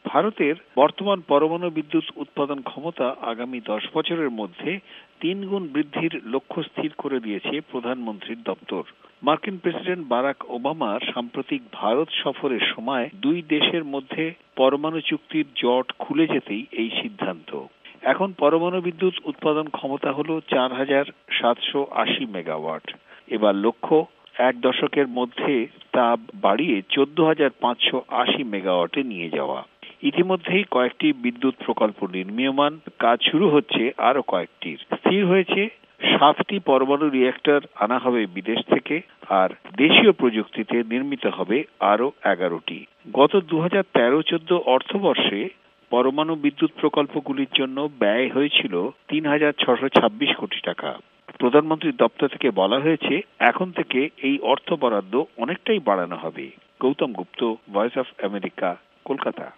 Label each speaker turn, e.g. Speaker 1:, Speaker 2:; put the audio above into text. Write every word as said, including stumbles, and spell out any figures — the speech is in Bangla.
Speaker 1: ভারতের বর্তমান পরমাণু বিদ্যুৎ উৎপাদন ক্ষমতা আগামী দশ বছরের মধ্যে তিন গুণ বৃদ্ধির লক্ষ্য স্থির করে দিয়েছে প্রধানমন্ত্রীর দপ্তর। মার্কিন প্রেসিডেন্ট বারাক ওবামার সাম্প্রতিক ভারত সফরের সময় দুই দেশের মধ্যে পরমাণু চুক্তির জট খুলে যেতেই এই সিদ্ধান্ত। এখন পরমাণু বিদ্যুৎ উৎপাদন ক্ষমতা হল চার হাজার সাতশো আশি মেগাওয়াট। এবার লক্ষ্য এক দশকের মধ্যে তা বাড়িয়ে চোদ্দ হাজার পাঁচশো আশি মেগাওয়াটে নিয়ে যাওয়া। ইতিমধ্যেই কয়েকটি বিদ্যুৎ প্রকল্প নির্মীয়মান, কাজ শুরু হচ্ছে আরো কয়েকটির। স্থির হয়েছে সাতটি পরমাণু রিঅ্যাক্টর আনা হবে বিদেশ থেকে, আর দেশীয় প্রযুক্তিতে নির্মিত হবে আরো এগারোটি। গত দু হাজার তেরো চোদ্দ অর্থবর্ষে পরমাণু বিদ্যুৎ প্রকল্পগুলির জন্য ব্যয় হয়েছিল তিন হাজার ছশো ছাব্বিশ কোটি টাকা। প্রধানমন্ত্রীর দপ্তর থেকে বলা হয়েছে এখন থেকে এই অর্থ বরাদ্দ অনেকটাই বাড়ানো হবে। Gautam Gupta, voice of America, Kolkata.